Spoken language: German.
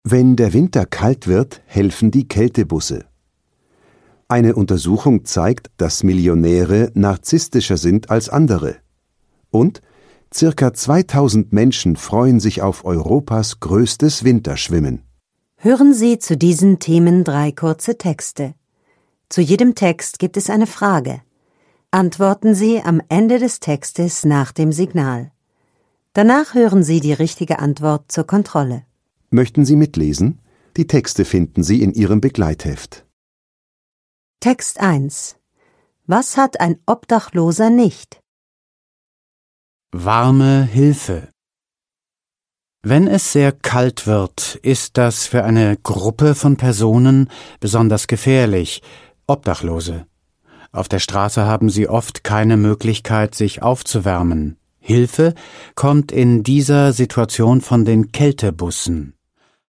Wenn der Winter kalt wird, helfen die Kältebusse. Eine Untersuchung zeigt, dass Millionäre narzisstischer sind als andere. Und circa 2000 Menschen freuen sich auf Europas größtes Winterschwimmen. Hören Sie zu diesen Themen 3 kurze Texte. Zu jedem Text gibt es eine Frage. Antworten Sie am Ende des Textes nach dem Signal. Danach hören Sie die richtige Antwort zur Kontrolle. Möchten Sie mitlesen? Die Texte finden Sie in Ihrem Begleitheft. Text 1. Was hat ein Obdachloser nicht? Warme Hilfe. Wenn es sehr kalt wird, ist das für eine Gruppe von Personen besonders gefährlich, Obdachlose. Auf der Straße haben sie oft keine Möglichkeit, sich aufzuwärmen. Hilfe kommt in dieser Situation von den Kältebussen.